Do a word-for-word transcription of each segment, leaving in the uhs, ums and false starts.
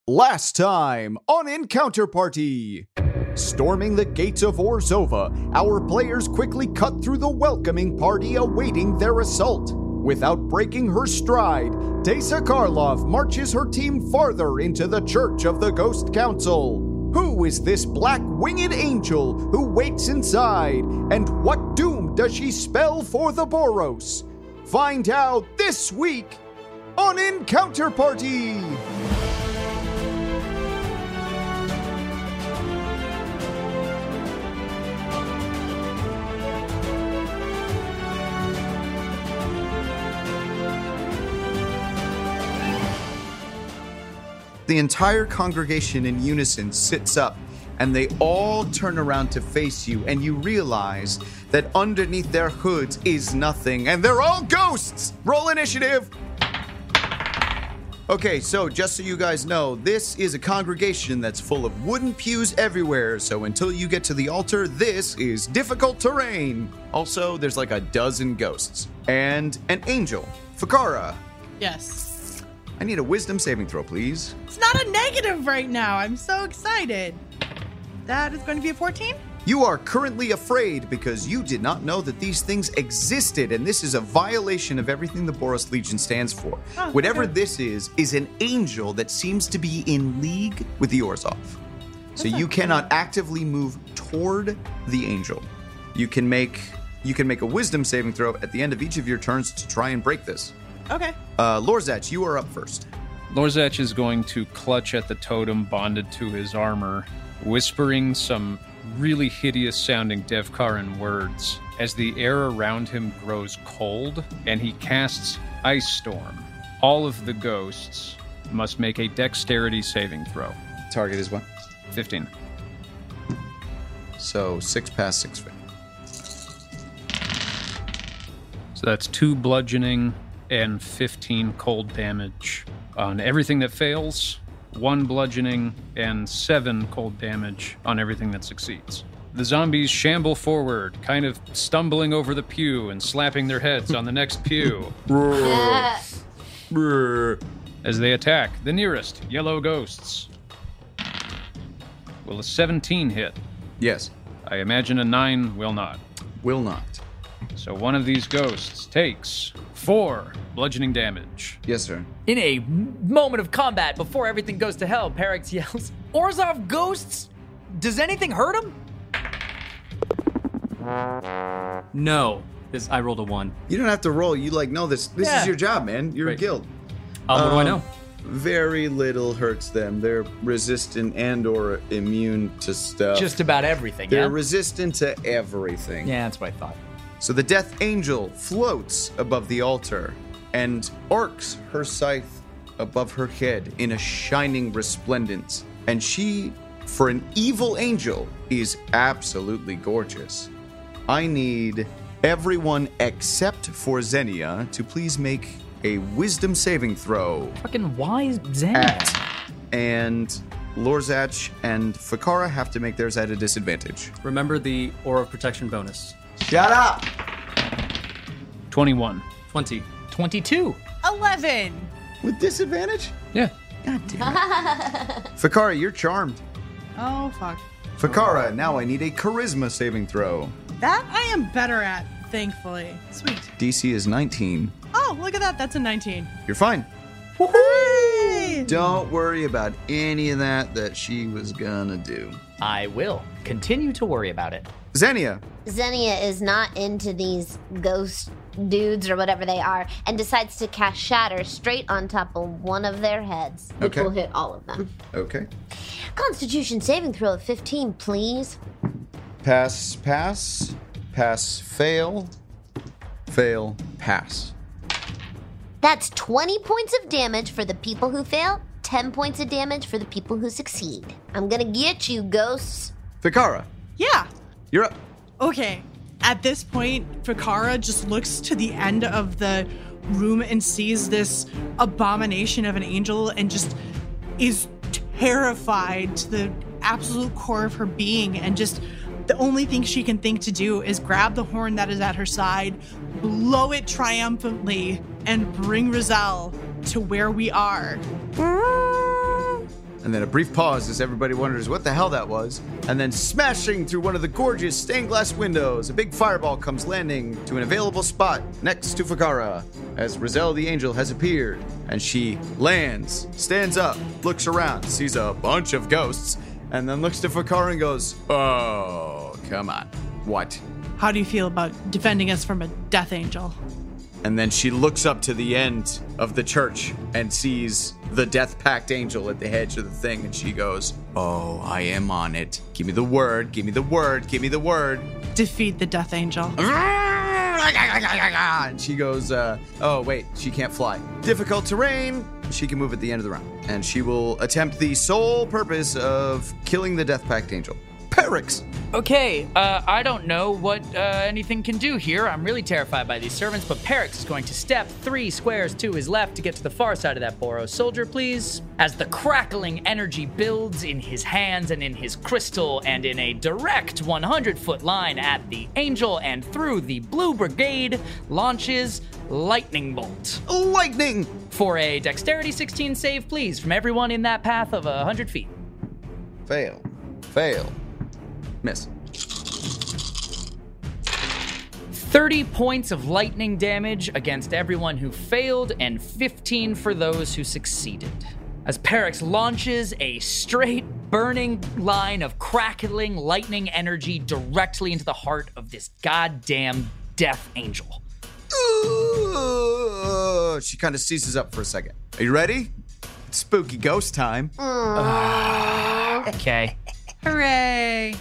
Last time on Encounter Party. Storming the gates of Orzhova, our players quickly cut through the welcoming party awaiting their assault. Without breaking her stride, Desa Karlov marches her team farther into the Church of the Ghost Council. Who is this black-winged angel who waits inside, and what doom does she spell for the Boros? Find out this week on Encounter Party! The entire congregation in unison sits up, and they all turn around to face you, and you realize that underneath their hoods is nothing, and they're all ghosts! Roll initiative! Okay, so just so you guys know, this is a congregation that's full of wooden pews everywhere, so until you get to the altar, this is difficult terrain. Also, there's like a dozen ghosts. And an angel. Fakara. Yes. I need a wisdom saving throw, please. It's not a negative right now. I'm so excited. That is going to be a fourteen? You are currently afraid because you did not know that these things existed, and this is a violation of everything the Boros Legion stands for. Oh, Whatever okay. this is, is an angel that seems to be in league with the Orzhov. So you cannot actively move toward the angel. You can make you can make a wisdom saving throw at the end of each of your turns to try and break this. Okay. Uh, Lorzach, you are up first. Lorzach is going to clutch at the totem bonded to his armor, whispering some really hideous-sounding Devkaran words as the air around him grows cold, and he casts Ice Storm. All of the ghosts must make a dexterity saving throw. Target is what? fifteen. So six pass, six fail. So that's two bludgeoning and fifteen cold damage on everything that fails, one bludgeoning, and seven cold damage on everything that succeeds. The zombies shamble forward, kind of stumbling over the pew and slapping their heads on the next pew. As they attack the nearest yellow ghosts. Will a seventeen hit? Yes. I imagine a nine will not. Will not. So one of these ghosts takes four bludgeoning damage. Yes, sir. In a moment of combat, before everything goes to hell, Perix yells, "Orzhov ghosts? Does anything hurt him?" No. This, I rolled a one. You don't have to roll. You like know this. This Yeah. is your job, man. You're Right. a guild. Um, what do I know? Very little hurts them. They're resistant and or immune to stuff. Just about everything, They're yeah? resistant to everything. Yeah, that's what I thought. So the Death Angel floats above the altar and arcs her scythe above her head in a shining resplendence. And she, for an evil angel, is absolutely gorgeous. I need everyone except for Xenia to please make a wisdom saving throw. Fucking wise Xenia. At, and Lorzach and Fakara have to make theirs at a disadvantage. Remember the Aura of Protection bonus. Shut up! twenty-one. twenty. twenty-two. eleven. With disadvantage? Yeah. God damn it. Fakara, you're charmed. Oh, fuck. Fakara, now I need a charisma saving throw. That I am better at, thankfully. Sweet. D C is nineteen. Oh, look at that. That's a nineteen. You're fine. Hooray! Don't worry about any of that that she was gonna do. I will continue to worry about it. Xenia. Xenia is not into these ghost dudes or whatever they are and decides to cast Shatter straight on top of one of their heads, which Okay. will hit all of them. Okay. Constitution saving throw of fifteen, please. Pass, pass, pass, fail, fail, pass. That's twenty points of damage for the people who fail, ten points of damage for the people who succeed. I'm gonna get you, ghosts. Fakara, Yeah. you're up. Okay. At this point, Fakara just looks to the end of the room and sees this abomination of an angel and just is terrified to the absolute core of her being, and just the only thing she can think to do is grab the horn that is at her side, blow it triumphantly, and bring Rizal to where we are. And then a brief pause as everybody wonders what the hell that was. And then smashing through one of the gorgeous stained glass windows, a big fireball comes landing to an available spot next to Fakara as Rizal the Angel has appeared. And she lands, stands up, looks around, sees a bunch of ghosts, and then looks to Fakara and goes, oh, come on. What? How do you feel about defending us from a death angel? And then she looks up to the end of the church and sees the Death Pact angel at the edge of the thing, and she goes, oh, I am on it. Give me the word, give me the word, give me the word. Defeat the death angel. And she goes, uh, oh, wait, she can't fly. Difficult terrain. She can move at the end of the round. And she will attempt the sole purpose of killing the Death Pact angel. Perix! Okay, uh, I don't know what uh, anything can do here. I'm really terrified by these servants, but Perix is going to step three squares to his left to get to the far side of that Boros soldier, please. As the crackling energy builds in his hands and in his crystal and in a direct one hundred foot line at the angel and through the blue brigade, launches Lightning Bolt. Lightning! For a dexterity sixteen save, please, from everyone in that path of one hundred feet. Fail. Fail. Miss. thirty points of lightning damage against everyone who failed, and fifteen for those who succeeded. As Perix launches a straight, burning line of crackling lightning energy directly into the heart of this goddamn death angel. Ooh, she kind of seizes up for a second. Are you ready? It's spooky ghost time. Uh, okay. Hooray!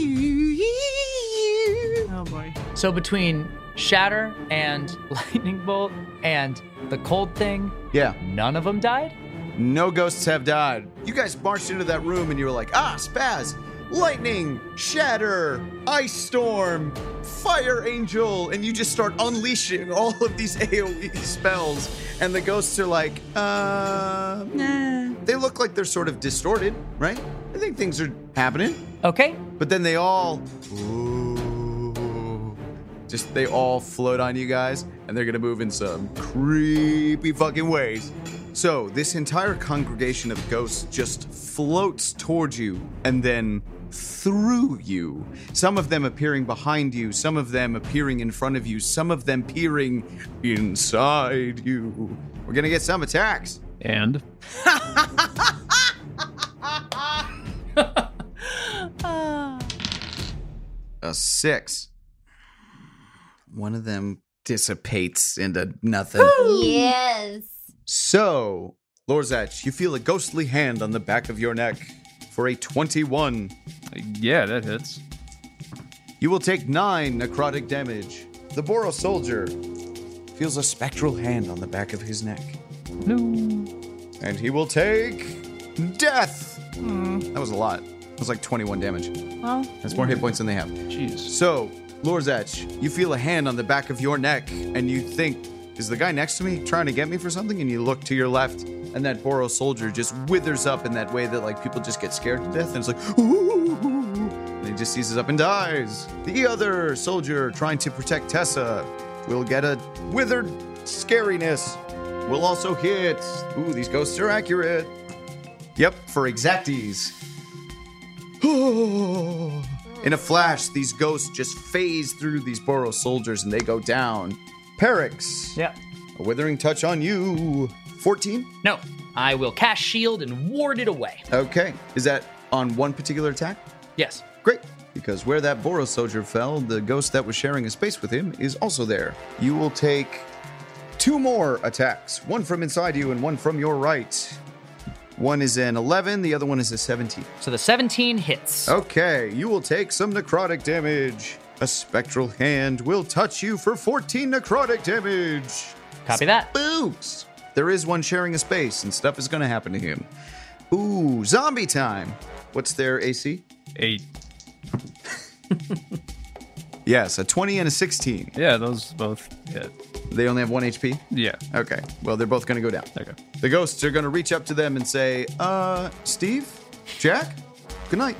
Oh boy. So between Shatter and Lightning Bolt and the cold thing, Yeah. none of them died? No ghosts have died. You guys marched into that room and you were like, ah, spaz, lightning, shatter, ice storm, fire angel, and you just start unleashing all of these AoE spells. And the ghosts are like, uh, nah. They look like they're sort of distorted, right? I think things are happening. Okay. But then they all, ooh, just they all float on you guys, and they're gonna move in some creepy fucking ways. So this entire congregation of ghosts just floats towards you, and then through you. Some of them appearing behind you, some of them appearing in front of you, some of them peering inside you. We're gonna get some attacks. And A six. One of them dissipates into nothing. Yes. So, Lorzach, you feel a ghostly hand on the back of your neck for a twenty-one. yeah, that hits. You will take nine necrotic damage. The Boros soldier feels a spectral hand on the back of his neck. No. And he will take death. That was a lot. It was like twenty-one damage. Well, That's more hit points than they have. Jeez. So, Lorzach, you feel a hand on the back of your neck, and you think, is the guy next to me trying to get me for something? And you look to your left, and that Boros soldier just withers up in that way that like people just get scared to death, and it's like, ooh, and he just seizes up and dies. The other soldier trying to protect Tessa will get a withered scariness. Will also hit. Ooh, these ghosts are accurate. Yep, for exacties. In a flash, these ghosts just phase through these Boros soldiers and they go down. Perix, Yeah. a withering touch on you. fourteen? No. I will cast shield and ward it away. Okay. Is that on one particular attack? Yes. Great. Because where that Boros soldier fell, the ghost that was sharing a space with him is also there. You will take two more attacks. One from inside you and one from your right. One is an eleven, the other one is a seventeen. So the seventeen hits. Okay, you will take some necrotic damage. A spectral hand will touch you for fourteen necrotic damage. Copy that. Spooks! There is one sharing a space, and stuff is going to happen to him. Ooh, zombie time. What's their A C? Eight. Yes, a twenty and a sixteen. Yeah, those both hit. They only have one H P? Yeah. Okay, well, they're both going to go down. Okay. The ghosts are going to reach up to them and say, uh, Steve? Jack? Good night.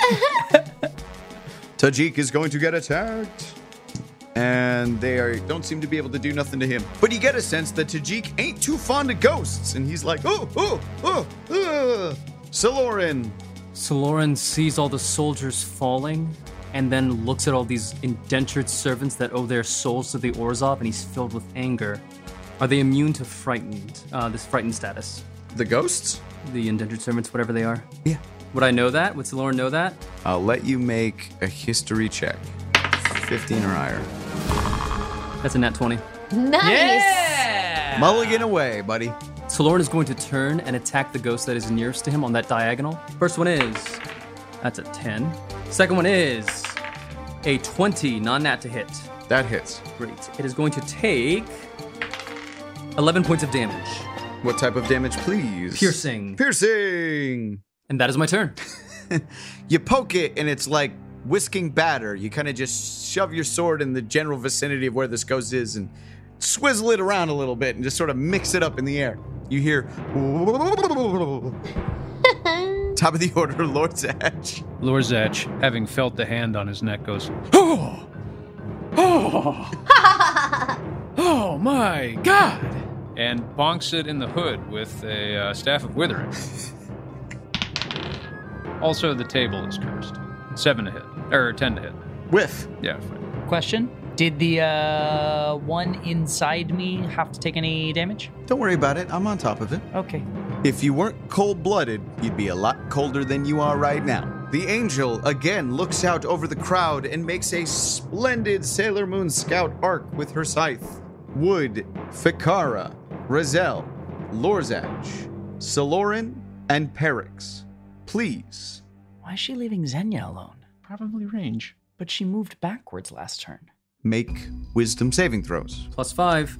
Tajik is going to get attacked. And they are, don't seem to be able to do nothing to him. But you get a sense that Tajik ain't too fond of ghosts. And he's like, oh, oh, oh, oh. Saloran. Saloran sees all the soldiers falling and then looks at all these indentured servants that owe their souls to the Orzhov, and he's filled with anger. Are they immune to frightened, uh, this frightened status? The ghosts? The indentured servants, whatever they are? Yeah. Would I know that? Would Saloran know that? I'll let you make a history check. fifteen or higher. That's a nat twenty. Nice. Yeah! Mulligan away, buddy. Saloran is going to turn and attack the ghost that is nearest to him on that diagonal. First one is, that's a ten. Second one is a twenty, non-nat to hit. That hits. Great. It is going to take eleven points of damage. What type of damage, please? Piercing. Piercing! And that is my turn. You poke it, and it's like whisking batter. You kind of just shove your sword in the general vicinity of where this ghost is and swizzle it around a little bit and just sort of mix it up in the air. You hear... Top of the order, Lord Zatch. Lorzach, having felt the hand on his neck, goes, Oh! Oh! Oh my god! And bonks it in the hood with a uh, staff of withering. Also, the table is cursed. Seven to hit. Or ten to hit. Whiff. Yeah, fine. Question. Did the uh, one inside me have to take any damage? Don't worry about it. I'm on top of it. Okay. If you weren't cold-blooded, you'd be a lot colder than you are right now. The angel again looks out over the crowd and makes a splendid Sailor Moon Scout arc with her scythe. Wood, Fikara, Razel, Lorzach, Saloran, and Perix. Please. Why is she leaving Xenia alone? Probably range. But she moved backwards last turn. Make wisdom saving throws. Plus five.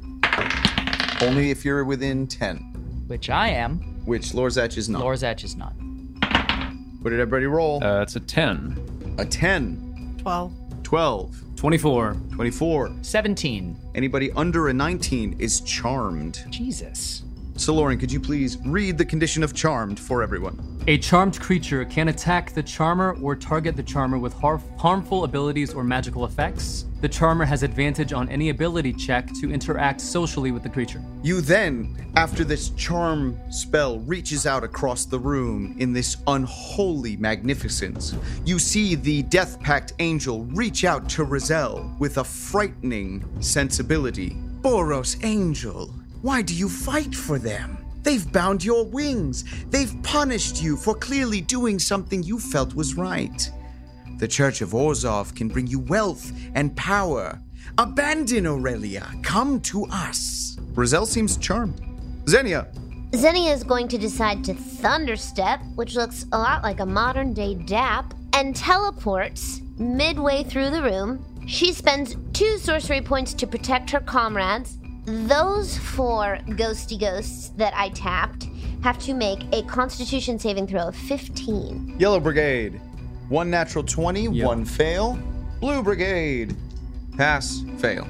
Only if you're within ten. Which I am. Which Lorzach is not. Lorzach is not. What did everybody roll? Uh, it's a ten. A ten. twelve. twelve. twenty-four. twenty-four. seventeen. Anybody under a nineteen is charmed. Jesus. So, Lauren, could you please read the condition of charmed for everyone? A charmed creature can attack the charmer or target the charmer with har- harmful abilities or magical effects. The charmer has advantage on any ability check to interact socially with the creature. You then, after this charm spell reaches out across the room in this unholy magnificence, you see the Death Pact angel reach out to Razel with a frightening sensibility. Boros angel, why do you fight for them? They've bound your wings. They've punished you for clearly doing something you felt was right. The Church of Orzhov can bring you wealth and power. Abandon Aurelia. Come to us. Razel seems charmed. Xenia. Xenia is going to decide to thunderstep, which looks a lot like a modern-day dap, and teleports midway through the room. She spends two sorcery points to protect her comrades. Those four ghosty ghosts that I tapped have to make a Constitution saving throw of fifteen. Yellow Brigade. One natural twenty, Yep. one fail. Blue Brigade. Pass, fail.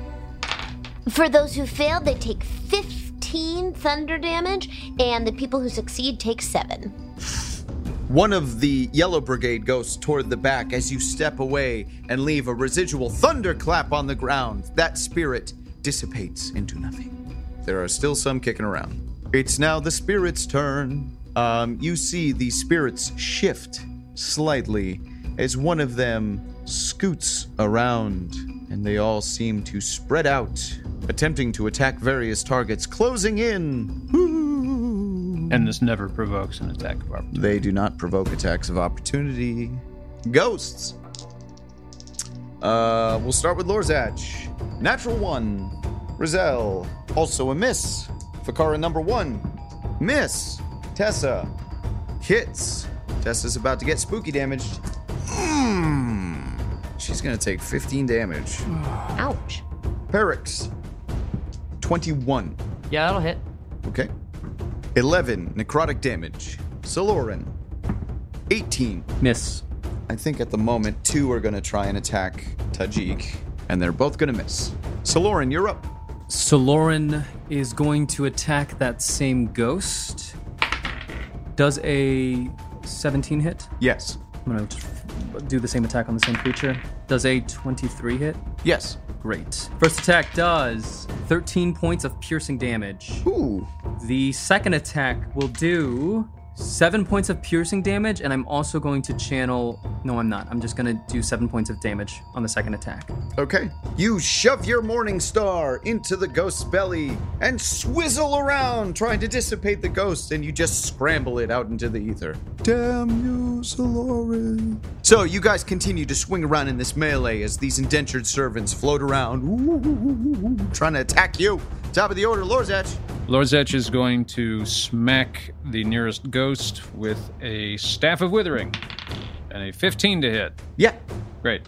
For those who failed, they take fifteen thunder damage, and the people who succeed take seven. One of the Yellow Brigade goes toward the back as you step away and leave a residual thunderclap on the ground. That spirit dissipates into nothing. There are still some kicking around. It's now the spirit's turn. Um, you see the spirits shift slightly as one of them scoots around, and they all seem to spread out, attempting to attack various targets, closing in. And this never provokes an attack of opportunity. They do not provoke attacks of opportunity. Ghosts. Uh, we'll start with Lorzach. Natural one. Razel. Also a miss. Fikara number one. Miss. Tessa. Hits. Tessa's about to get spooky damaged. Mm. She's gonna take fifteen damage. Ouch. Perix. twenty-one. Yeah, that'll hit. Okay. eleven necrotic damage. Saloran. eighteen. Miss. I think at the moment, two are going to try and attack Tajik, and they're both going to miss. Saloran, you're up. Saloran is going to attack that same ghost. Does a seventeen hit? Yes. I'm going to do the same attack on the same creature. Does a twenty-three hit? Yes. Great. First attack does thirteen points of piercing damage. Ooh. The second attack will do Seven points of piercing damage, and I'm also going to channel... No, I'm not. I'm just going to do seven points of damage on the second attack. Okay. You shove your Morning Star into the ghost's belly and swizzle around trying to dissipate the ghost, and you just scramble it out into the ether. Damn you, Soloran. So you guys continue to swing around in this melee as these indentured servants float around, ooh, ooh, ooh, ooh, trying to attack you. Top of the order, Lorzach. Lorzach is going to smack the nearest ghost with a Staff of Withering. And a fifteen to hit. Yeah. Great.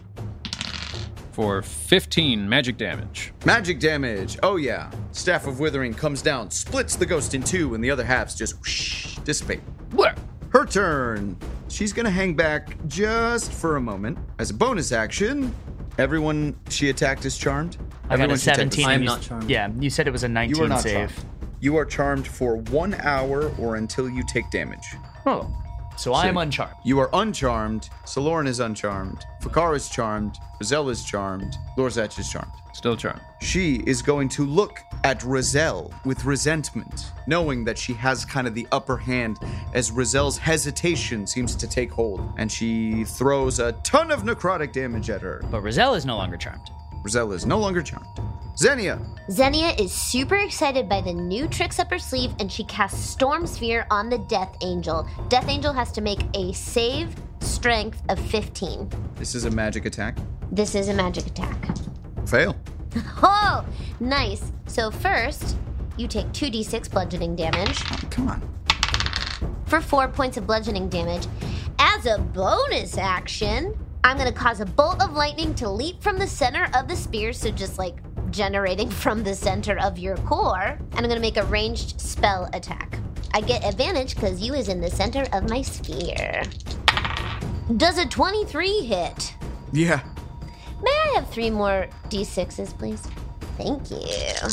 For fifteen magic damage. Magic damage. Oh, yeah. Staff of Withering comes down, splits the ghost in two, and the other halves just whoosh, dissipate. Where? Her turn. She's going to hang back just for a moment. As a bonus action, everyone she attacked is charmed. I got Everyone a she attacked is- seventeen. I am You- not charmed. Yeah, you said it was a nineteen You are not save. charmed. You are charmed for one hour or until you take damage. Oh, so I am So- uncharmed. You are uncharmed. Soloran is uncharmed. Fakar is charmed. Rizel is charmed. Lorzach is charmed. Still charmed. She is going to look at Rizel with resentment, knowing that she has kind of the upper hand as Rizel's hesitation seems to take hold, and she throws a ton of necrotic damage at her. But Rizel is no longer charmed. Rizel is no longer charmed. Xenia. Xenia is super excited by the new tricks up her sleeve, and she casts Storm Sphere on the Death Angel. Death Angel has to make a save strength of fifteen. This is a magic attack. This is a magic attack. Fail. Oh, nice. So first, you take two d six bludgeoning damage Oh, come on. for four points of bludgeoning damage. As a bonus action, I'm going to cause a bolt of lightning to leap from the center of the spear, so just like generating from the center of your core, and I'm going to make a ranged spell attack. I get advantage because you is in the center of my sphere. Does a twenty-three hit? Yeah. May I have three more d sixes, please? Thank you.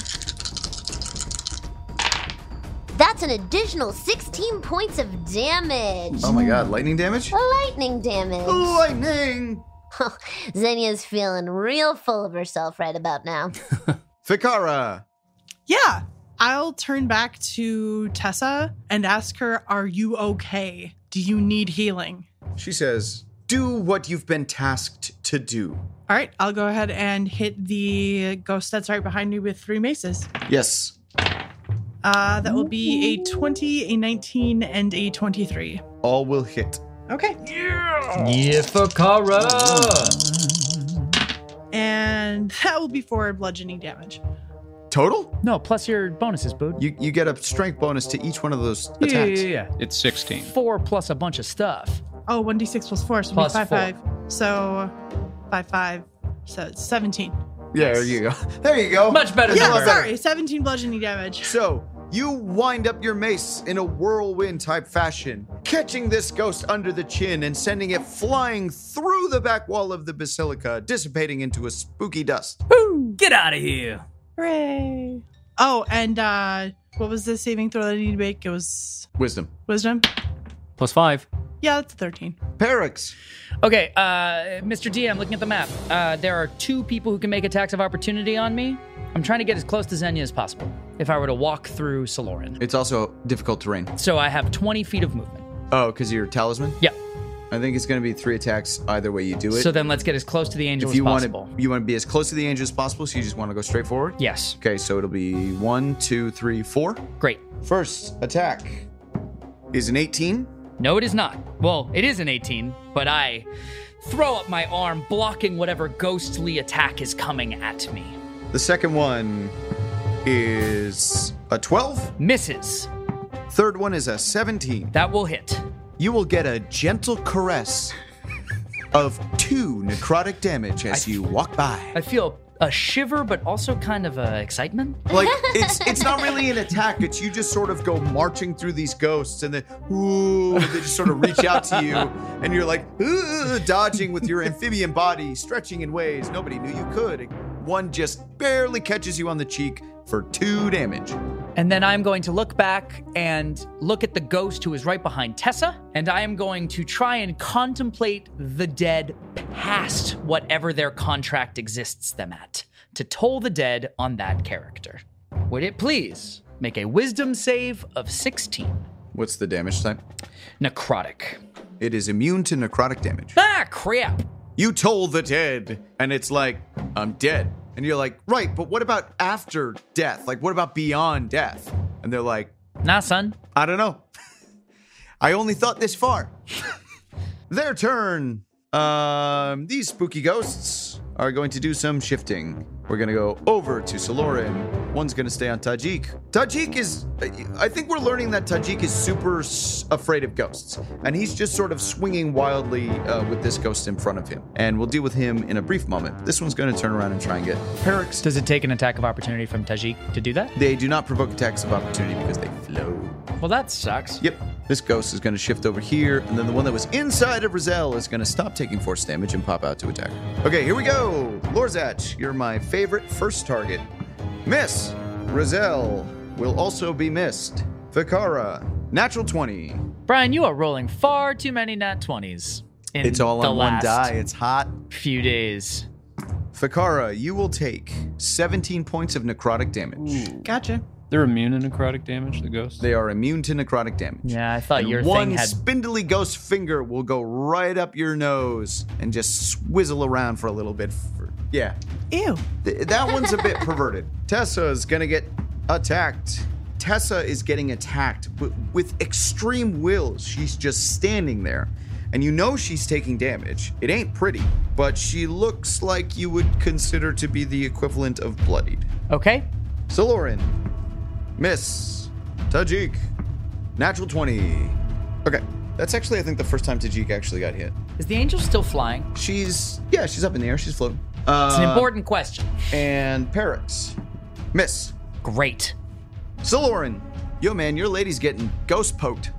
That's an additional sixteen points of damage. Oh my god, lightning damage? Lightning damage. Lightning! Xenia's feeling real full of herself right about now. Fikara. Yeah. I'll turn back to Tessa and ask her, are you okay? Do you need healing? She says, do what you've been tasked to do. All right, I'll go ahead and hit the ghost that's right behind me with three maces. Yes. Uh, that will be a twenty, a nineteen, and a twenty-three. All will hit. Okay. Yeah, Fakara! And that will be for bludgeoning damage. Total? No, plus your bonuses, bud. You you get a strength bonus to each one of those Yeah, attacks. yeah, yeah. It's sixteen. Four plus a bunch of stuff. Oh, one d six plus four, so Plus it'll be five, four. five. So, five, five. So it's seventeen. Yeah, there you go. There you go. Much better Yeah, than her. sorry, seventeen bludgeoning damage. So, you wind up your mace in a whirlwind type fashion, catching this ghost under the chin and sending it flying through the back wall of the basilica, dissipating into a spooky dust. Get out of here. Hooray. Oh, and uh, what was the saving throw that I need to make? It was Wisdom. wisdom? Plus five. Yeah, that's a thirteen. Perix. Okay, uh, Mister D, I'm looking at the map. Uh, there are two people who can make attacks of opportunity on me. I'm trying to get as close to Xenia as possible if I were to walk through Soloran. It's also difficult terrain. So I have twenty feet of movement. Oh, because you're talisman? Yeah. I think it's going to be three attacks either way you do it. So then let's get as close to the angel if you as want possible. to, you want to be as close to the angel as possible, so you just want to go straight forward? Yes. Okay, so it'll be one, two, three, four. Great. First attack is an eighteen. No, it is not. Well, it is an eighteen, but I throw up my arm, blocking whatever ghostly attack is coming at me. The second one is a twelve. Misses. Third one is a seventeen. That will hit. You will get a gentle caress of two necrotic damage as you walk by. I feel a shiver, but also kind of uh, excitement. Like, it's it's not really an attack. It's you just sort of go marching through these ghosts, and then, ooh, they just sort of reach out to you, and you're like, ooh, dodging with your amphibian body, stretching in ways nobody knew you could. One just barely catches you on the cheek for two damage. And then I'm going to look back and look at the ghost who is right behind Tessa, and I am going to try and contemplate the dead past whatever their contract exists them at, to toll the dead on that character. Would it please make a wisdom save of sixteen? What's the damage type? Necrotic. It is immune to necrotic damage. Ah, crap. You told the dead, and it's like, I'm dead. And you're like, right, but what about after death? Like, what about beyond death? And they're like, Nah, son. I don't know. I only thought this far. Their turn. Um, these spooky ghosts are going to do some shifting. We're going to go over to Saloran. One's going to stay on Tajik. Tajik is, I think we're learning that Tajik is super s- afraid of ghosts. And he's just sort of swinging wildly uh, with this ghost in front of him. And we'll deal with him in a brief moment. This one's going to turn around and try and get Perix. Does it take an attack of opportunity from Tajik to do that? They do not provoke attacks of opportunity because they flow. Well, that sucks. Yep. This ghost is going to shift over here, and then the one that was inside of Rizel is going to stop taking force damage and pop out to attack. Okay, here we go. Lorzach, you're my favorite first target. Miss. Rizel will also be missed. Fikara, natural twenty. Brian, you are rolling far too many nat twenties. In It's all the on one last die. It's hot. few days. Fikara, you will take seventeen points of necrotic damage. Gotcha. They're immune to necrotic damage, the ghosts? They are immune to necrotic damage. Yeah, I thought And your one thing had... spindly ghost finger will go right up your nose and just swizzle around for a little bit. For, yeah. Ew. Th- that one's a bit perverted. Tessa is gonna get attacked. Tessa is getting attacked but with extreme will. She's just standing there. And you know she's taking damage. It ain't pretty, but she looks like you would consider to be the equivalent of bloodied. Okay. Saloran. Miss. Tajik. Natural twenty. Okay. That's actually, I think, the first time Tajik actually got hit. Is the angel still flying? She's, yeah, she's up in the air. She's floating. Uh, It's an important question. And Perix. Miss. Great. Saloran. Yo, man, your lady's getting ghost poked.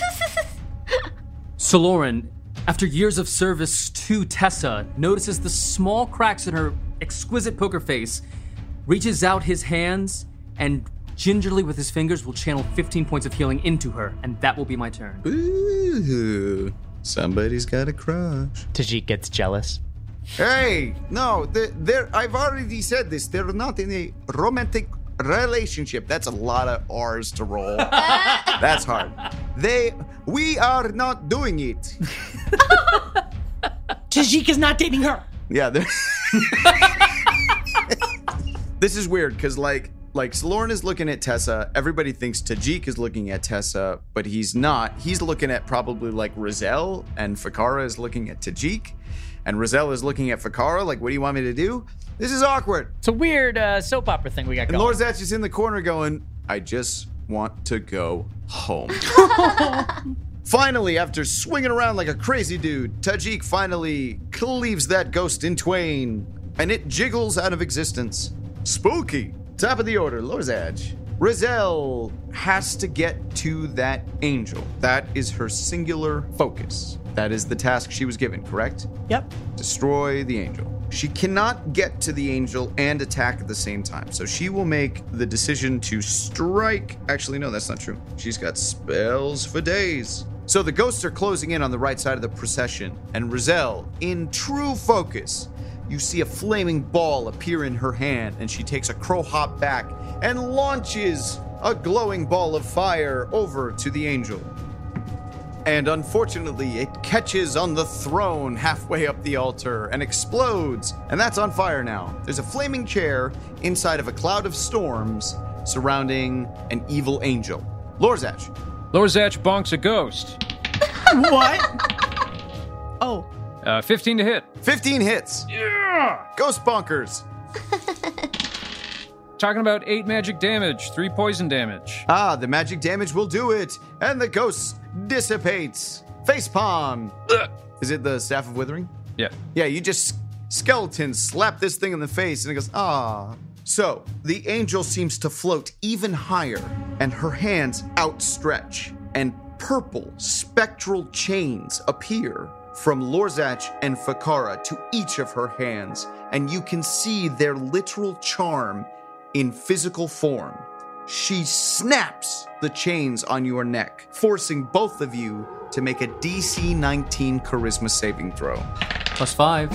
Saloran, after years of service to Tessa, notices the small cracks in her exquisite poker face, reaches out his hands, and gingerly with his fingers will channel fifteen points of healing into her, and that will be my turn. Ooh, somebody's got a crush. Tajik gets jealous. Hey, no, they're, they're, I've already said this. They're not in a romantic relationship. That's a lot of R's to roll. That's hard. They, we are not doing it. Tajik is not dating her. Yeah. they're- This is weird because, like, like Saloran is looking at Tessa. Everybody thinks Tajik is looking at Tessa, but he's not. He's looking at probably like Rizel, and Fikara is looking at Tajik, and Rizel is looking at Fikara. Like, what do you want me to do? This is awkward. It's a weird uh, soap opera thing we got And going. Lorzach is in the corner going, I just want to go home. Finally, after swinging around like a crazy dude, Tajik finally cleaves that ghost in twain, and it jiggles out of existence. Spooky. Top of the order, Lorzach. Rizel has to get to that angel. That is her singular focus. That is the task she was given, correct? Yep. Destroy the angel. She cannot get to the angel and attack at the same time, so she will make the decision to strike. Actually, no, that's not true. She's got spells for days. So the ghosts are closing in on the right side of the procession, and Rizel, in true focus, you see a flaming ball appear in her hand, and she takes a crow hop back and launches a glowing ball of fire over to the angel. And unfortunately, it catches on the throne halfway up the altar and explodes, and that's on fire now. There's a flaming chair inside of a cloud of storms surrounding an evil angel. Lorzach. Lorzach bonks a ghost. What? Oh. Uh, fifteen to hit. fifteen hits. Yeah! Ghost bonkers. Talking about eight magic damage, three poison damage. Ah, the magic damage will do it, and the ghost dissipates. Facepalm. Ugh. Is it the Staff of Withering? Yeah. Yeah, you just skeleton slap this thing in the face, and it goes, ah. So, the angel seems to float even higher, and her hands outstretch, and purple spectral chains appear from Lorzach and Fikara to each of her hands, and you can see their literal charm in physical form. She snaps the chains on your neck, forcing both of you to make a D C nineteen charisma saving throw. Plus five.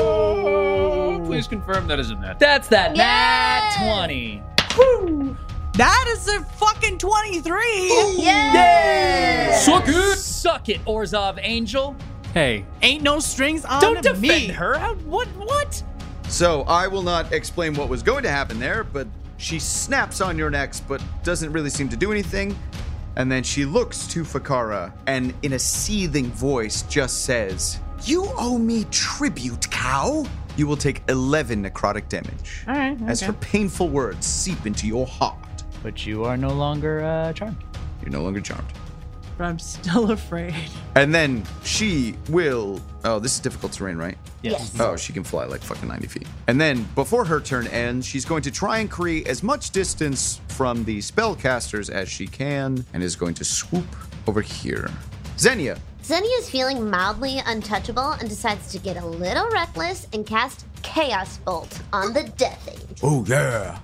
Oh! Please confirm that isn't that. That's that Yay! nat twenty. That is a fucking twenty-three. Yeah! Suck it! Suck it, Orzhov Angel. Hey, Ain't no strings on Don't defend me. her. How, what? What? So I will not explain what was going to happen there, but she snaps on your necks, but doesn't really seem to do anything. And then she looks to Fakara and in a seething voice just says, "You owe me tribute, cow." You will take eleven necrotic damage. All right, As okay. her painful words seep into your heart. But you are no longer uh, charmed. You're no longer charmed. But I'm still afraid. And then she will... Oh, this is difficult terrain, right? Yes. Oh, she can fly like fucking ninety feet. And then, before her turn ends, she's going to try and create as much distance from the spellcasters as she can, and is going to swoop over here. Xenia. Xenia is feeling mildly untouchable and decides to get a little reckless and cast Chaos Bolt on the Death Angel Oh, yeah.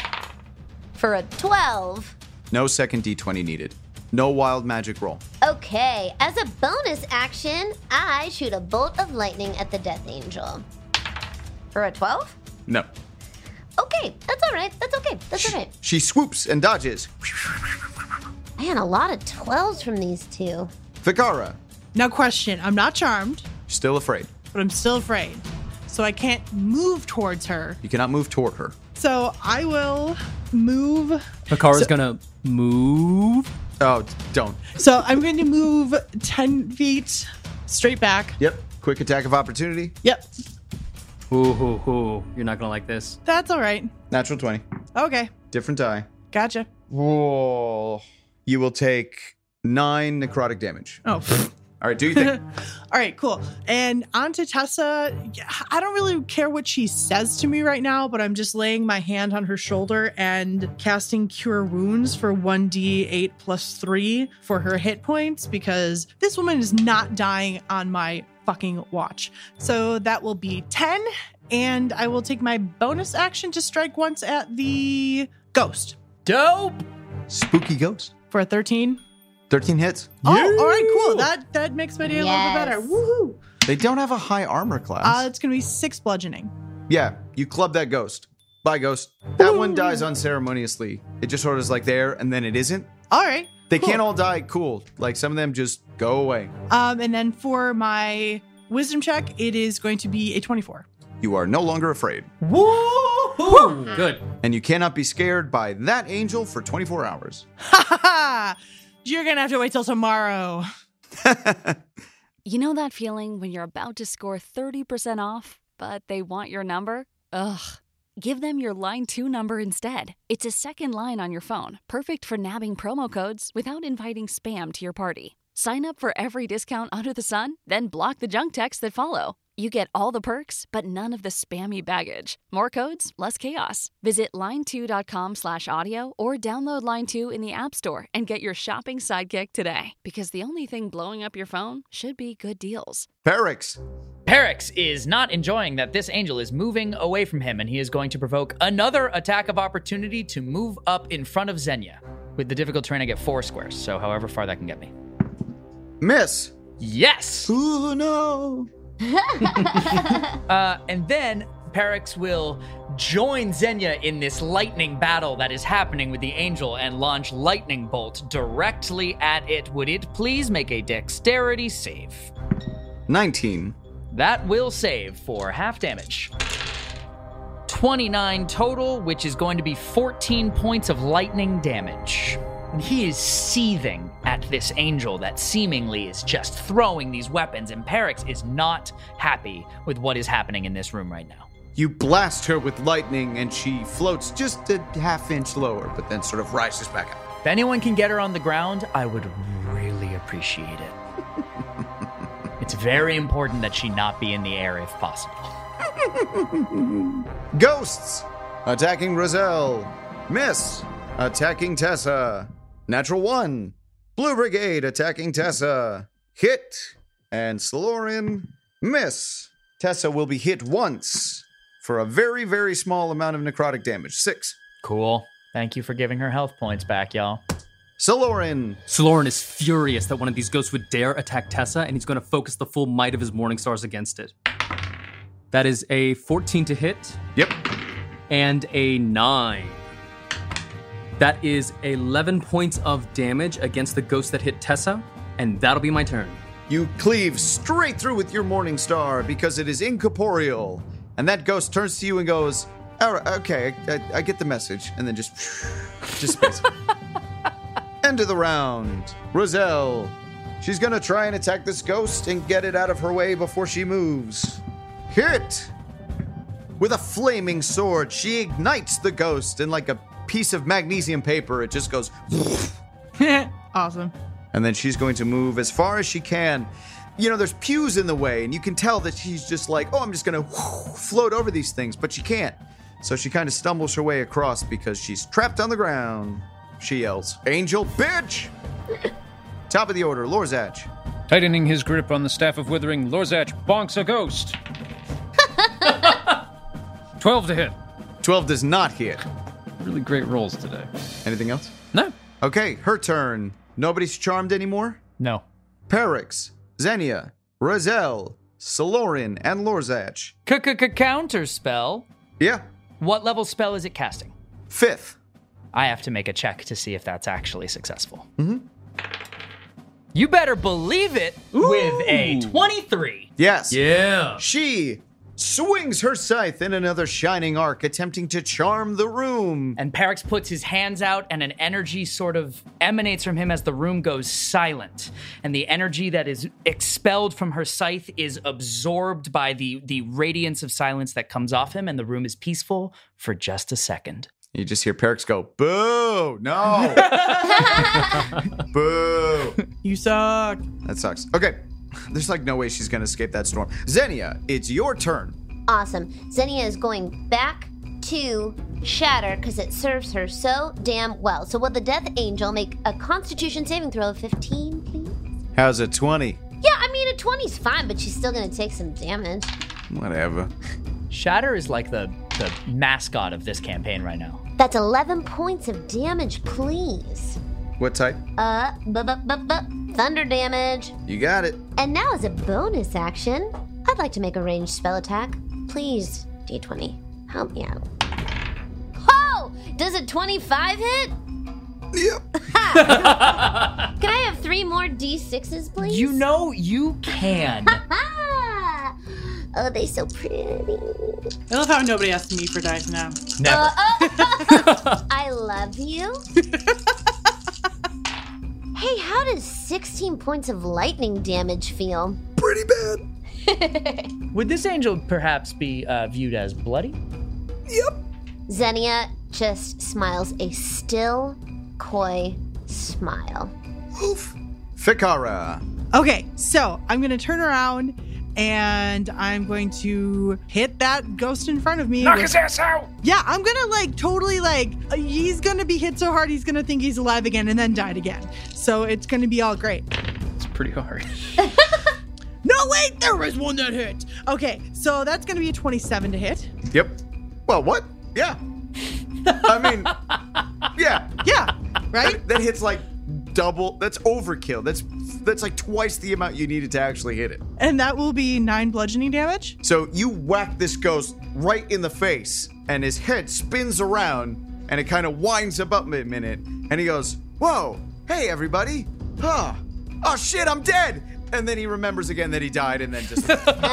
for a twelve. No second D twenty needed. No wild magic roll. Okay, as a bonus action, I shoot a bolt of lightning at the Death Angel. For a twelve? No. Okay, that's all right. That's okay. That's all right. She swoops and dodges. Man, a lot of twelves from these two. Fakara. Now, question. I'm not charmed, Still afraid. but I'm still afraid. So I can't move towards her. You cannot move toward her. So I will move. Fakara's So- gonna move. Oh, don't. So I'm going to move ten feet straight back. Yep. Quick attack of opportunity. Yep. Ooh, hoo, hoo. You're not gonna like this. That's all right. Natural twenty. Okay. Different die. Gotcha. Whoa. You will take nine necrotic damage. Oh. pfft. All right, do you think? All right, cool. And on to Tessa. Yeah, I don't really care what she says to me right now, but I'm just laying my hand on her shoulder and casting Cure Wounds for one d eight plus three for her hit points because this woman is not dying on my fucking watch. So that will be ten, and I will take my bonus action to strike once at the ghost Dope. Spooky ghost. for a thirteen. thirteen hits. Oh, all right, cool. That that makes my day a little bit better. Yes. Woohoo! They don't have a high armor class. Uh, it's gonna be six bludgeoning. yeah, you club that ghost. Bye, ghost. That one dies unceremoniously. It just sort of is like there, and then it isn't. All right. They cool. can't all die cool. Like some of them just go away. Um, and then for my wisdom check, it is going to be a twenty-four. You are no longer afraid. Woo! Good. And you cannot be scared by that angel for twenty-four hours. Ha ha ha! You're gonna have to wait till tomorrow. You know that feeling when you're about to score thirty percent off, but they want your number? Ugh. Give them your Line two number instead. It's a second line on your phone, perfect for nabbing promo codes without inviting spam to your party. Sign up for every discount under the sun, then block the junk texts that follow. You get all the perks, but none of the spammy baggage. More codes, less chaos. Visit line two dot com slash audio or download Line two in the App Store and get your shopping sidekick today. Because the only thing blowing up your phone should be good deals. Perix. Perix is not enjoying that this angel is moving away from him, and he is going to provoke another attack of opportunity to move up in front of Xenia. With the difficult terrain, I get four squares, so however far that can get me. Miss. Yes! Ooh, no. Uh, and then Perix will join Xenia in this lightning battle that is happening with the angel and launch lightning bolt directly at it. Would it please make a dexterity save? nineteen. That will save for half damage. twenty-nine total, which is going to be fourteen points of lightning damage. And he is seething at this angel that seemingly is just throwing these weapons, and Perix is not happy with what is happening in this room right now. You blast her with lightning, and she floats just a half inch lower, but then sort of rises back up. If anyone can get her on the ground, I would really appreciate it. It's very important that she not be in the air if possible. Ghosts. Attacking Roselle. Miss. Attacking Tessa. Natural one. Blue Brigade attacking Tessa. Hit. And Slorin. Miss. Tessa will be hit once for a very, very small amount of necrotic damage. Six. Cool. Thank you for giving her health points back, y'all. Solorin. Solorin is furious that one of these ghosts would dare attack Tessa, and he's going to focus the full might of his Morning Stars against it. That is a fourteen to hit Yep. and a nine. That is eleven points of damage against the ghost that hit Tessa, and that'll be my turn. You cleave straight through with your Morning Star because it is incorporeal. And that ghost turns to you and goes, all right, okay, I, I get the message. And then just, just space. End of the round. Roselle. She's going to try and attack this ghost and get it out of her way before she moves. Hit! With a flaming sword, she ignites the ghost, and like a piece of magnesium paper, it just goes... Awesome. And then she's going to move as far as she can. You know, there's pews in the way, and you can tell that she's just like, oh, I'm just going to float over these things, but she can't. So she kind of stumbles her way across because she's trapped on the ground. She yells, Angel, bitch! Top of the order, Lorzach. Tightening his grip on the Staff of Withering, Lorzach bonks a ghost. twelve to hit. twelve does not hit. Really great rolls today. Anything else? No. Okay, her turn. Nobody's charmed anymore? No. Perix, Xenia, Roselle, Salorin, and Lorzach. Counter spell. Yeah. What level spell is it casting? Fifth. I have to make a check to see if that's actually successful. Mm-hmm. You better believe it. Ooh. With a twenty-three. Yes. Yeah. She swings her scythe in another shining arc, attempting to charm the room. And Perix puts his hands out, and an energy sort of emanates from him as the room goes silent. And the energy that is expelled from her scythe is absorbed by the, the radiance of silence that comes off him, and the room is peaceful for just a second. You just hear Perix go, boo, no. Boo. You suck. That sucks. Okay. There's like no way she's going to escape that storm. Xenia, it's your turn. Awesome. Xenia is going back to Shatter because it serves her so damn well. So will the Death Angel make a Constitution saving throw of fifteen, please? How's a twenty? Yeah, I mean, a twenty's fine, but she's still going to take some damage. Whatever. Shatter is like the, the mascot of this campaign right now. That's eleven points of damage, please. What type? Uh, bu-bu-bu-bu, thunder damage. You got it. And now as a bonus action, I'd like to make a ranged spell attack. Please, D twenty, help me out. Oh! Does a twenty-five hit? Yep. Can I have three more D sixes, please? You know you can. Oh, they so pretty. I love how nobody asks me for dice now. Never. Uh, uh, I love you. Hey, how does sixteen points of lightning damage feel? Pretty bad. Would this angel perhaps be uh, viewed as bloody? Yep. Xenia just smiles a still, coy smile. Oof. Fikara. Okay, so I'm going to turn around and I'm going to hit that ghost in front of me. Knock with, his ass out! Yeah, I'm going to like totally like, uh, he's going to be hit so hard he's going to think he's alive again and then died again. So it's going to be all great. It's pretty hard. No, wait, there was one that hit. Okay, so that's going to be a twenty-seven to hit. Yep. Well, what? Yeah. I mean, yeah. Yeah, right? That, that hits like double. That's overkill. That's that's like twice the amount you needed to actually hit it. And that will be nine bludgeoning damage. So you whack this ghost right in the face, and his head spins around, and it kind of winds up a minute, and he goes, whoa, hey, everybody. Huh. Oh, shit, I'm dead. And then he remembers again that he died, and then just...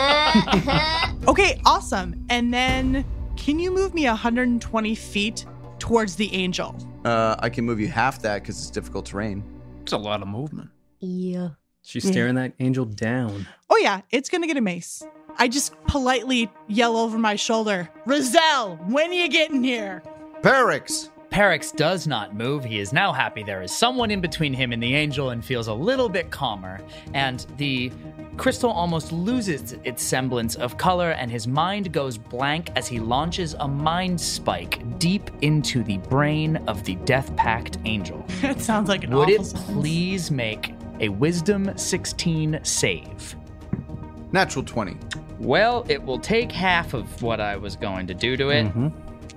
Okay, awesome. And then can you move me one hundred twenty feet towards the angel? Uh, I can move you half that because it's difficult terrain. It's a lot of movement. Yeah. She's staring that angel down. Oh yeah, it's gonna get a mace. I just politely yell over my shoulder, Roselle, when you get in here? Perix. Perix does not move. He is now happy there is someone in between him and the angel and feels a little bit calmer. And the crystal almost loses its semblance of color, and his mind goes blank as he launches a mind spike deep into the brain of the Death Pact angel. That sounds like an Would awful it sentence. please make a Wisdom sixteen save? Natural twenty. Well, it will take half of what I was going to do to it. Mm-hmm.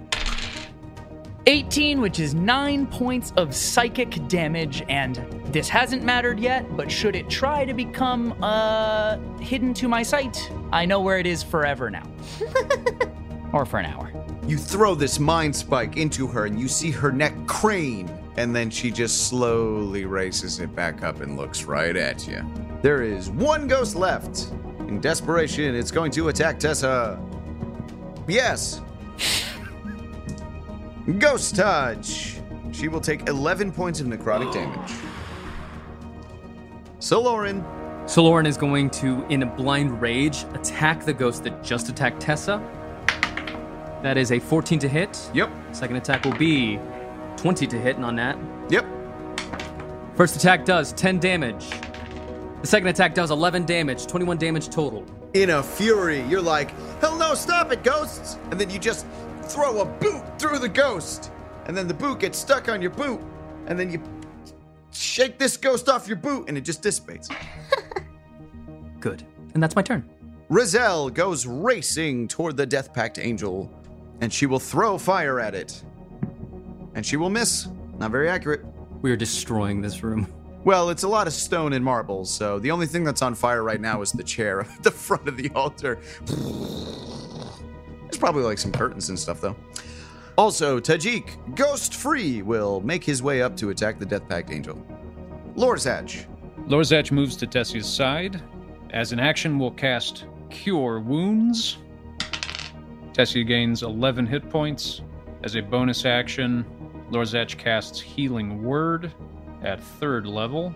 eighteen, which is nine points of psychic damage, and this hasn't mattered yet, but should it try to become uh, hidden to my sight, I know where it is forever now. Or for an hour. You throw this mind spike into her and you see her neck crane, and then she just slowly races it back up and looks right at you. There is one ghost left. In desperation, it's going to attack Tessa. Yes. Ghost touch. She will take eleven points of necrotic damage. So Lauren. So Lauren is going to, in a blind rage, attack the ghost that just attacked Tessa. That is a fourteen to hit. Yep. Second attack will be twenty to hit on that. Yep. First attack does ten damage. The second attack does eleven damage, twenty-one damage total. In a fury, you're like, hell no, stop it, ghosts! And then you just throw a boot through the ghost. And then the boot gets stuck on your boot. And then you shake this ghost off your boot and it just dissipates. Good. And that's my turn. Rizal goes racing toward the Death Pact Angel, and she will throw fire at it. And she will miss. Not very accurate. We are destroying this room. Well, it's a lot of stone and marble, so the only thing that's on fire right now is the chair at the front of the altar. There's probably like some curtains and stuff, though. Also, Tajik, ghost free, will make his way up to attack the Death Pact Angel. Lorzach. Lorzach moves to Tessia's side. As an action, will cast Cure Wounds. Tessia gains eleven hit points. As a bonus action, Lorzach casts Healing Word at third level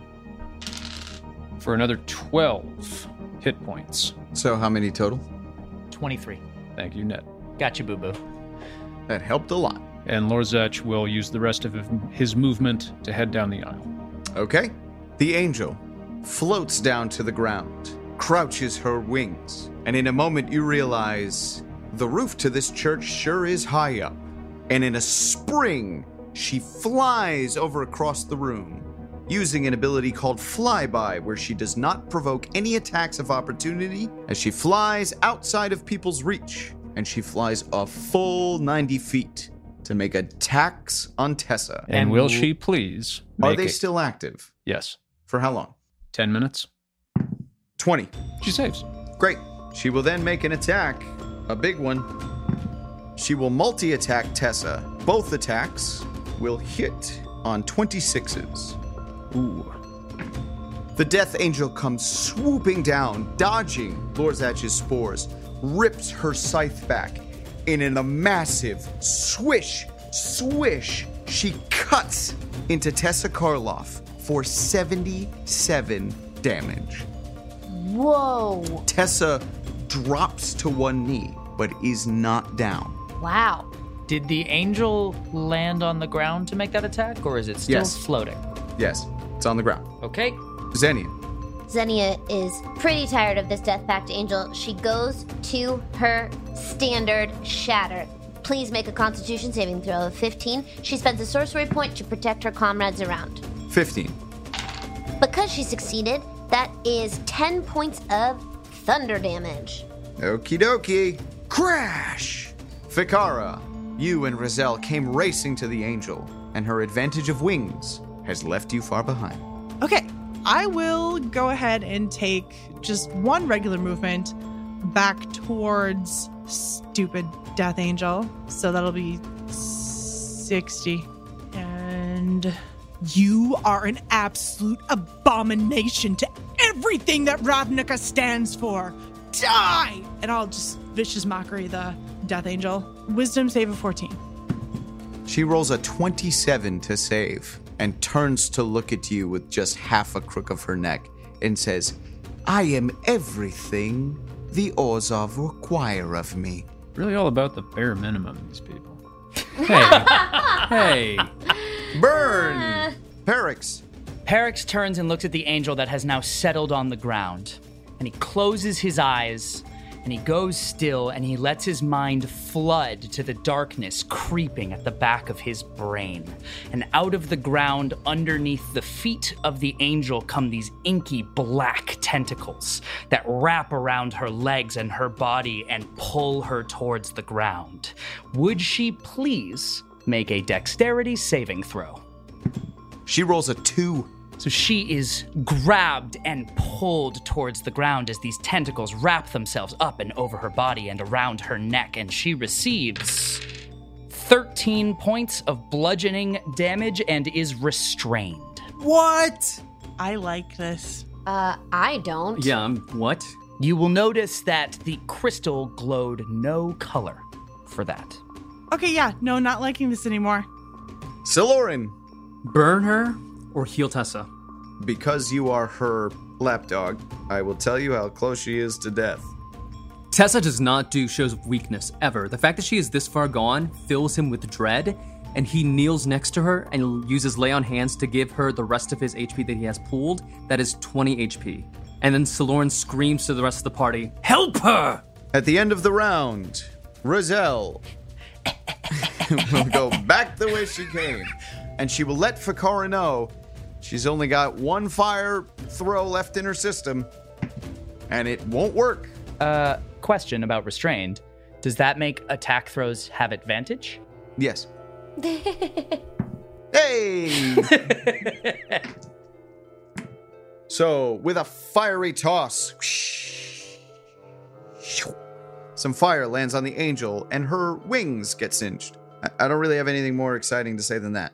for another twelve hit points. So how many total? twenty-three. Thank you, Ned. Got you, boo-boo. That helped a lot. And Lorzach will use the rest of his movement to head down the aisle. Okay. The angel floats down to the ground, crouches her wings, and in a moment you realize the roof to this church sure is high up. And in a spring, she flies over across the room, using an ability called Flyby, where she does not provoke any attacks of opportunity as she flies outside of people's reach. And she flies a full ninety feet to make attacks on Tessa. And, and will she please make Are they it? still active? Yes. For how long? Ten minutes. twenty. She saves. Great. She will then make an attack, a big one. She will multi-attack Tessa. Both attacks will hit on twenty-sixes. Ooh. The Death Angel comes swooping down, dodging Lorzach's spores, rips her scythe back, and in a massive swish, swish, she cuts into Tessa Karloff for seventy-seven damage. Whoa. Tessa drops to one knee, but is not down. Wow. Did the angel land on the ground to make that attack, or is it still Yes. floating? Yes, it's on the ground. Okay. Xenia. Xenia is pretty tired of this Death Pact Angel. She goes to her standard shatter. Please make a Constitution saving throw of fifteen. She spends a sorcery point to protect her comrades around. fifteen. Because she succeeded, that is ten points of thunder damage. Okie dokie. Crash! Fikara, you and Rizal came racing to the angel, and her advantage of wings has left you far behind. Okay, I will go ahead and take just one regular movement back towards stupid Death Angel. So that'll be sixty. And you are an absolute abomination to everything that Ravnica stands for. Die! And I'll just vicious mockery the Death Angel. Wisdom save of fourteen. She rolls a twenty-seven to save and turns to look at you with just half a crook of her neck and says, I am everything the Orzhov require of me. Really all about the bare minimum, these people. Hey. Hey. Burn! Perix. Perix turns and looks at the angel that has now settled on the ground. And he closes his eyes, and he goes still, and he lets his mind flood to the darkness creeping at the back of his brain. And out of the ground, underneath the feet of the angel, come these inky black tentacles that wrap around her legs and her body and pull her towards the ground. Would she please make a dexterity saving throw? She rolls a two. So she is grabbed and pulled towards the ground as these tentacles wrap themselves up and over her body and around her neck, and she receives thirteen points of bludgeoning damage and is restrained. What? I like this. Uh, I don't. Yeah, um, what? You will notice that the crystal glowed no color for that. Okay, yeah, no, not liking this anymore. Silorin, Burn her or heal Tessa? because you are her lapdog, I will tell you how close she is to death. Tessa does not do shows of weakness, ever. The fact that she is this far gone fills him with dread, and he kneels next to her and uses Lay on Hands to give her the rest of his H P that he has pooled. That is twenty H P. And then Silorin screams to the rest of the party, "Help her!" At the end of the round, Roselle will go back the way she came, and she will let Fakara know she's only got one fire throw left in her system, and it won't work. Uh, question about restrained. Does that make attack throws have advantage? Yes. Hey! So, with a fiery toss, some fire lands on the angel, and her wings get singed. I, I don't really have anything more exciting to say than that.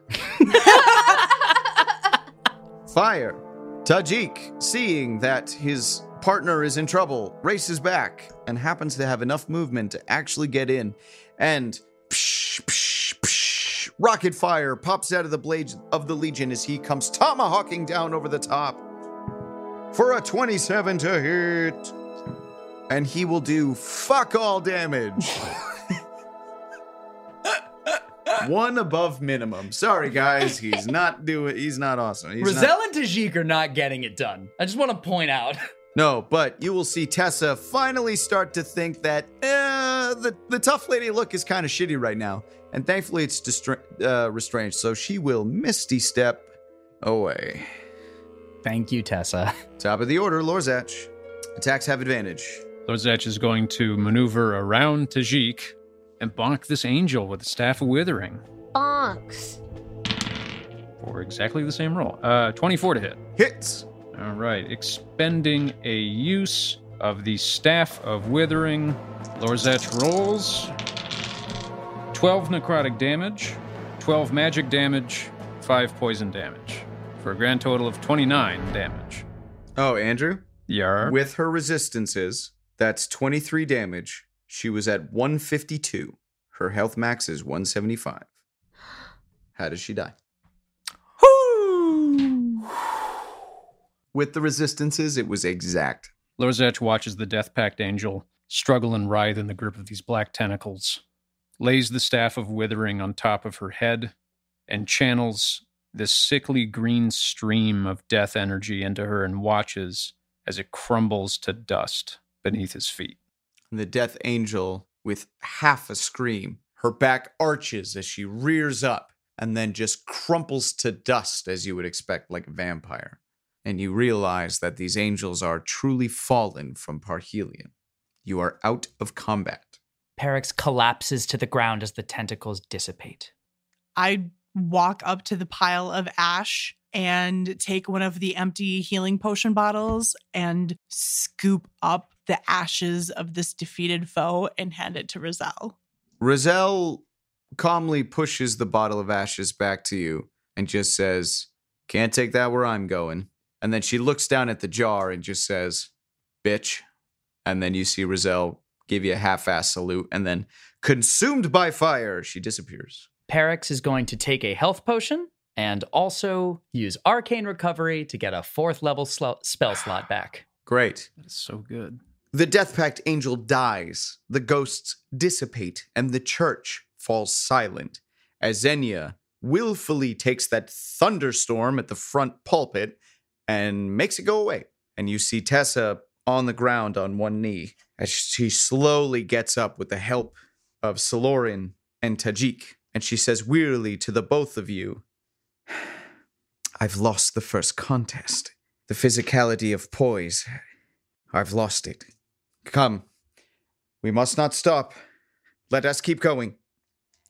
Fire. Tajik, seeing that his partner is in trouble, races back and happens to have enough movement to actually get in. And psh, psh, psh, rocket fire pops out of the blade of the Legion as he comes tomahawking down over the top for a twenty-seven to hit. And he will do fuck all damage. One above minimum. Sorry, guys. He's not doing. He's not awesome. He's Roselle not, and Tajik are not getting it done. I just want to point out. No, but you will see Tessa finally start to think that uh, the the tough lady look is kind of shitty right now, and thankfully it's distra- uh, restrained. So she will Misty Step away. Thank you, Tessa. Top of the order, Lorzach. Attacks have advantage. Lorzach is going to maneuver around Tajik and bonk this angel with the Staff of Withering Bonks. for exactly the same roll. Uh, twenty-four to hit. Hits. All right, expending a use of the Staff of Withering. Lorzach rolls twelve necrotic damage, twelve magic damage, five poison damage, for a grand total of twenty-nine damage. Oh, Andrew? Yar. With her resistances, that's twenty-three damage. She was at one fifty-two. Her health max is one seventy-five. How does she die? With the resistances, it was exact. Lorzach watches the Death Pact Angel struggle and writhe in the grip of these black tentacles, lays the Staff of Withering on top of her head, and channels this sickly green stream of death energy into her and watches as it crumbles to dust beneath his feet. The Death Angel, with half a scream, her back arches as she rears up and then just crumples to dust, as you would expect, like a vampire. And you realize that these angels are truly fallen from Parhelion. You are out of combat. Perix collapses to the ground as the tentacles dissipate. I walk up to the pile of ash and take one of the empty healing potion bottles and scoop up the ashes of this defeated foe and hand it to Roselle. Roselle calmly pushes the bottle of ashes back to you and just says, "Can't take that where I'm going." And then she looks down at the jar and just says, "Bitch." And then you see Roselle give you a half-ass salute, and then, consumed by fire, she disappears. Perix is going to take a health potion and also use Arcane Recovery to get a fourth level sl- spell slot back. Great. That is so good. The Death Pact Angel dies, the ghosts dissipate, and the church falls silent as Xenia willfully takes that thunderstorm at the front pulpit and makes it go away. And you see Tessa on the ground on one knee as she slowly gets up with the help of Silorin and Tajik. And she says wearily to the both of you, "I've lost the first contest. The physicality of poise, I've lost it. Come, we must not stop. Let us keep going."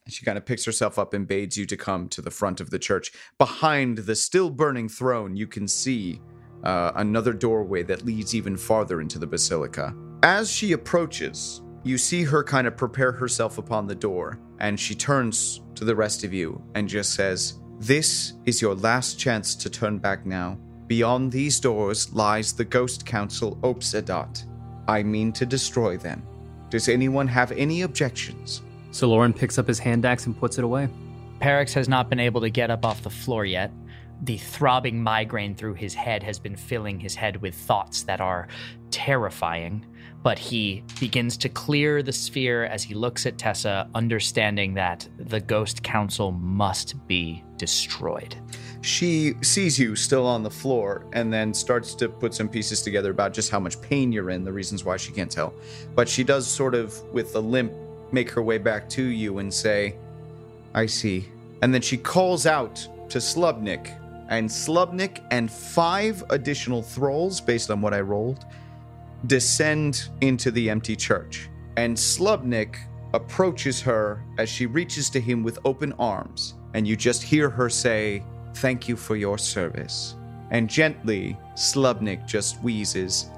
She kind of picks herself up and bids you to come to the front of the church. Behind the still burning throne, you can see uh, another doorway that leads even farther into the basilica. As she approaches, you see her kind of prepare herself upon the door, and she turns to the rest of you and just says, "This is your last chance to turn back now. Beyond these doors lies the Ghost Council Opsedot. I mean to destroy them. Does anyone have any objections?" So Lauren picks up his hand axe and puts it away. Perix has not been able to get up off the floor yet. The throbbing migraine through his head has been filling his head with thoughts that are terrifying, but he begins to clear the sphere as he looks at Tessa, understanding that the Ghost Council must be destroyed. She sees you still on the floor and then starts to put some pieces together about just how much pain you're in, the reasons why she can't tell. But she does sort of, with a limp, make her way back to you and say, "I see." And then she calls out to Slubnik, and Slubnik and five additional thralls, based on what I rolled, descend into the empty church. And Slubnik approaches her as she reaches to him with open arms, and you just hear her say, "Thank you for your service." And gently, Slubnik just wheezes,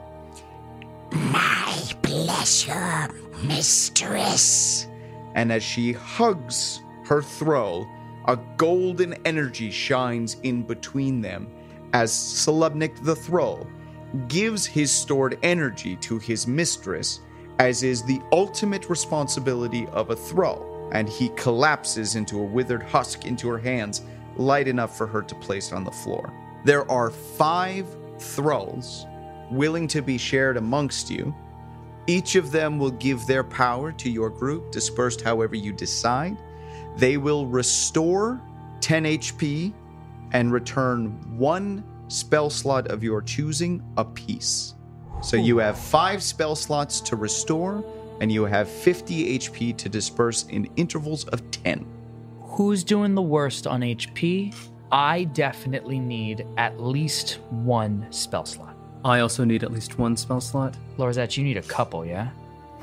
"My pleasure, mistress." And as she hugs her thrall, a golden energy shines in between them as Slubnik the thrall gives his stored energy to his mistress, as is the ultimate responsibility of a thrall, and he collapses into a withered husk into her hands, light enough for her to place on the floor. There are five thralls willing to be shared amongst you. Each of them will give their power to your group, dispersed however you decide. They will restore ten H P and return one spell slot of your choosing apiece. So you have five spell slots to restore, and you have fifty H P to disperse in intervals of ten. Who's doing the worst on H P? I definitely need at least one spell slot. I also need at least one spell slot. Lorzat, you need a couple, yeah?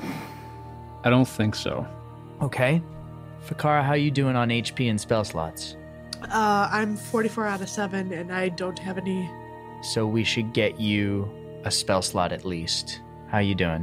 I don't think so. Okay. Fakara, how you doing on H P and spell slots? Uh, I'm forty-four out of seven, and I don't have any. So we should get you a spell slot at least. How you doing?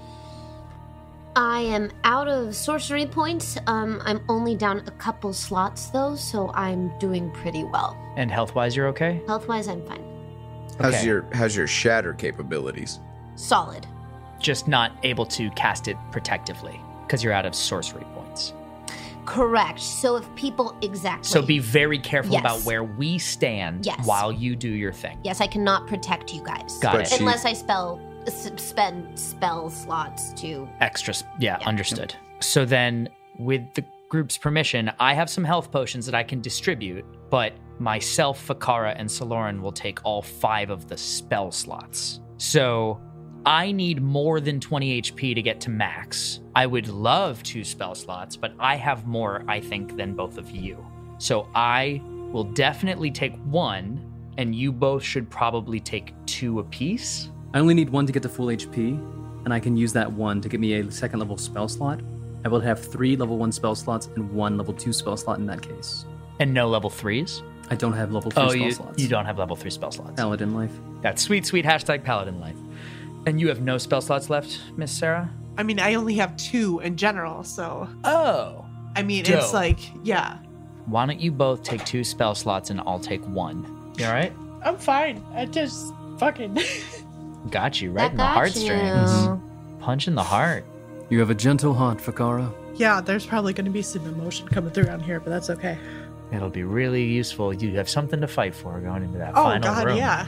I am out of sorcery points. Um, I'm only down a couple slots, though, so I'm doing pretty well. And health-wise, you're okay? Health-wise, I'm fine. How's Okay. your how's your shatter capabilities? Solid. Just not able to cast it protectively because you're out of sorcery points. Correct. So if people exactly. So be very careful Yes. about where we stand Yes. while you do your thing. Yes, I cannot protect you guys. Got But it. she- Unless I spell s- spend spell slots to. Extra, s- yeah, Yeah. understood. So then, with the group's permission, I have some health potions that I can distribute, but myself, Fakara, and Saloran will take all five of the spell slots. So I need more than twenty H P to get to max. I would love two spell slots, but I have more, I think, than both of you. So I will definitely take one, and you both should probably take two apiece. I only need one to get to full H P, and I can use that one to get me a second level spell slot. I will have three level one spell slots and one level two spell slot in that case. And no level threes? I don't have level three Oh, spell you, slots. you don't have level three spell slots. Paladin life. That's sweet, sweet hashtag paladin life. And you have no spell slots left, Miss Sarah? I mean, I only have two in general, so. Oh. I mean, Dope. it's like, yeah. Why don't you both take two spell slots and I'll take one? You all right? I'm fine. I just fucking. Got you right I in the got heartstrings. you. Punch in the heart. You have a gentle heart, Fakara. Yeah, there's probably going to be some emotion coming through on here, but that's okay. It'll be really useful. You have something to fight for going into that Oh, final God, room. yeah.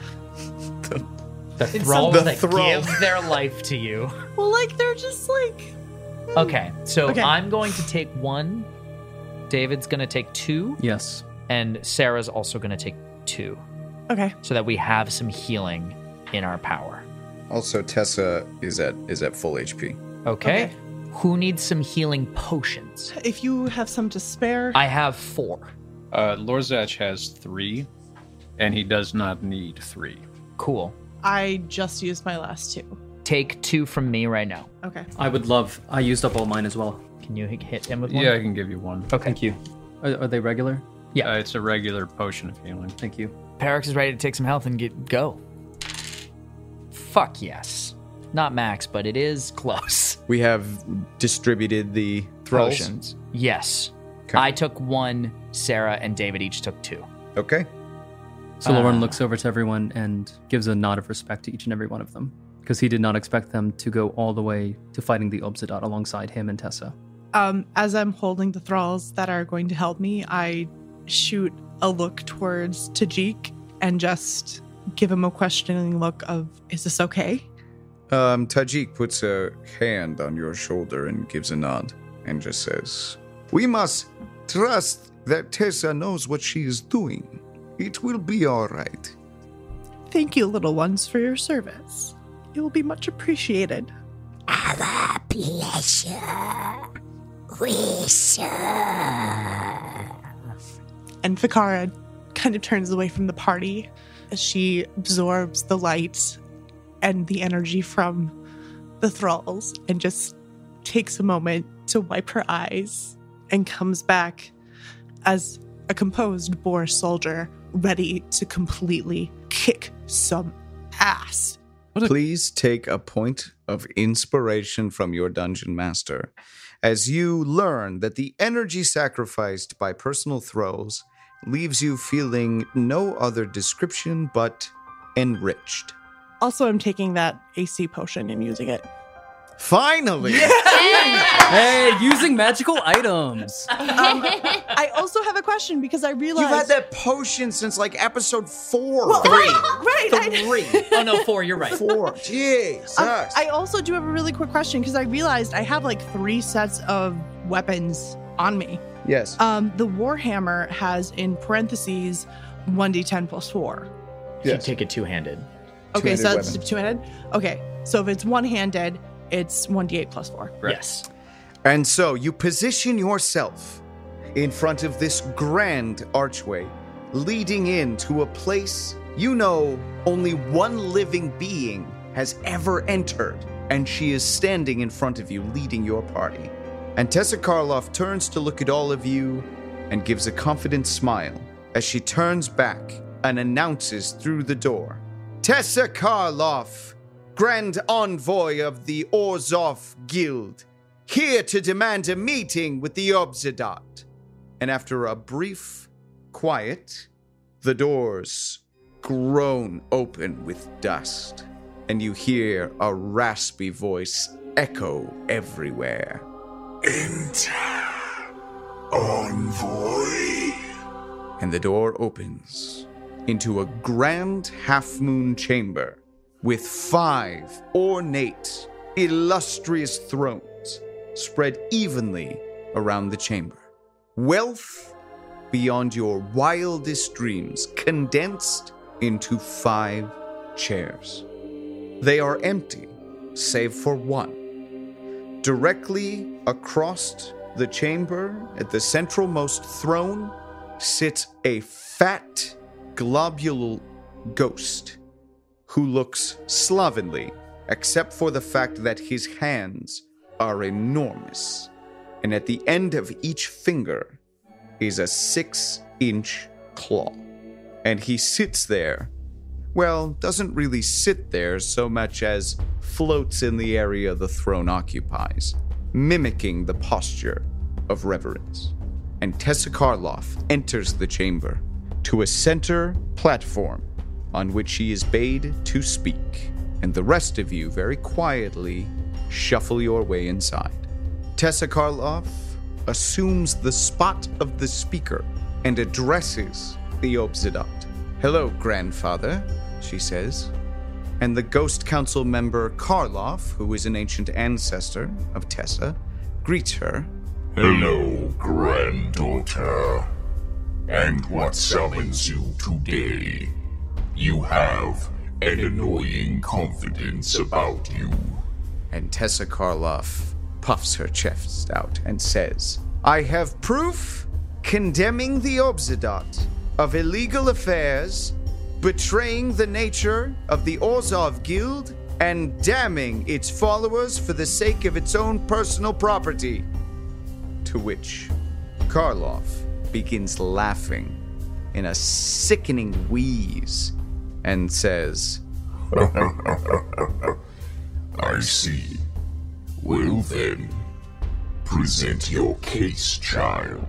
The It's thralls some- that The thrall. give their life to you. Well, like, they're just like. Okay, so Okay. I'm going to take one. David's going to take two. Yes. And Sarah's also going to take two. Okay. So that we have some healing in our power. Also, Tessa is at is at full H P. Okay? Okay. Who needs some healing potions? If you have some to spare. I have four. Uh, Lorzach has three, and he does not need three. Cool. I just used my last two. Take two from me right now. Okay. I would love. I used up all mine as well. Can you hit him with one? Yeah, I can give you one. Okay. Thank you. Are, are they regular? Yeah. Uh, it's a regular potion of healing. Thank you. Perix is ready to take some health and get go. Fuck yes. Not max, but it is close. We have distributed the thralls. Potions. Yes. Okay. I took one, Sarah and David each took two. Okay. So Lauren Ah. looks over to everyone and gives a nod of respect to each and every one of them, because he did not expect them to go all the way to fighting the Obsidian alongside him and Tessa. Um, as I'm holding the thralls that are going to help me, I shoot a look towards Tajik and just give him a questioning look of, is this okay? Um, Tajik puts a hand on your shoulder and gives a nod and just says, "We must trust that Tessa knows what she is doing. It will be all right." Thank you, little ones, for your service. It will be much appreciated. Our pleasure. We serve. And Fikara kind of turns away from the party as she absorbs the light and the energy from the thralls and just takes a moment to wipe her eyes and comes back as a composed Boar soldier ready to completely kick some ass. Please take a point of inspiration from your dungeon master as you learn that the energy sacrificed by personal throws leaves you feeling no other description but enriched. Also, I'm taking that A C potion and using it. Finally! Hey, using magical items. Um, I also have a question because I realized... You've had that potion since like episode four. Well, Three. Right, I- Three. Oh, no, four, you're right. Four. Jesus. Um, I also do have a really quick question because I realized I have like three sets of weapons on me. yes. Um, the Warhammer has in parentheses one d ten plus four. You Yes. take it two-handed. Okay, so Two-handed that's weapon. two-handed? Okay, so if it's one-handed, it's one d eight plus four. Right. Yes. And so you position yourself in front of this grand archway leading into a place you know only one living being has ever entered, and she is standing in front of you leading your party. And Tessa Karloff turns to look at all of you and gives a confident smile as she turns back and announces through the door, "Tessa Karloff, Grand Envoy of the Orzhov Guild, here to demand a meeting with the Obsidian." And after a brief quiet, the doors groan open with dust, and you hear a raspy voice echo everywhere. Enter, Envoy. And the door opens into a grand half-moon chamber with five ornate, illustrious thrones spread evenly around the chamber. Wealth beyond your wildest dreams condensed into five chairs. They are empty, save for one. Directly across the chamber, at the centralmost throne, sits a fat, globule ghost who looks slovenly, except for the fact that his hands are enormous, and at the end of each finger is a six-inch claw. And he sits there, well, doesn't really sit there so much as floats in the area the throne occupies, mimicking the posture of reverence. And Tessa Karloff enters the chamber to a center platform on which she is bade to speak, and the rest of you very quietly shuffle your way inside. Tessa Karloff assumes the spot of the speaker and addresses the Obsidian. "Hello, grandfather," she says. And the Ghost Council member Karloff, who is an ancient ancestor of Tessa, greets her. Hello, granddaughter. And what summons you today? You have an annoying confidence about you. And Tessa Karloff puffs her chest out and says, "I have proof condemning the Obsidian of illegal affairs, betraying the nature of the Orzhov Guild, and damning its followers for the sake of its own personal property. To which Karlov begins laughing in a sickening wheeze and says, I see. Well then, present your case, child.